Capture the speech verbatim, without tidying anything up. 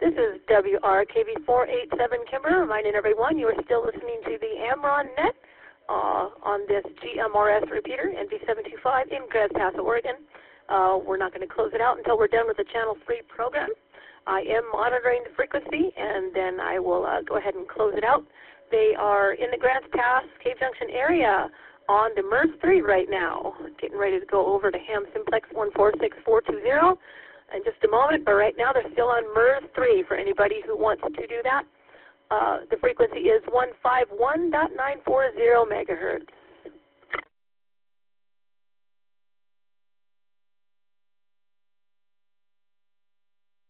This is W R K V four eight seven Kimber, reminding everyone you are still listening to the Amron Net uh, on this G M R S repeater, N V seven two five in Grants Pass, Oregon. Uh, we're not going to close it out until we're done with the Channel three program. I am monitoring the frequency, and then I will uh, go ahead and close it out. They are in the Grants Pass, Cave Junction area on the MERS three right now, getting ready to go over to Ham Simplex one four six four two zero in just a moment, but right now they're still on MERS three for anybody who wants to do that. Uh, the frequency is one five one point nine four zero megahertz.